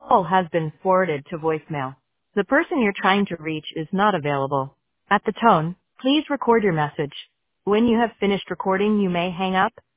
call has been forwarded to voicemail. The person you're trying to reach is not available. At the tone, please record your message. When you have finished recording, you may hang up.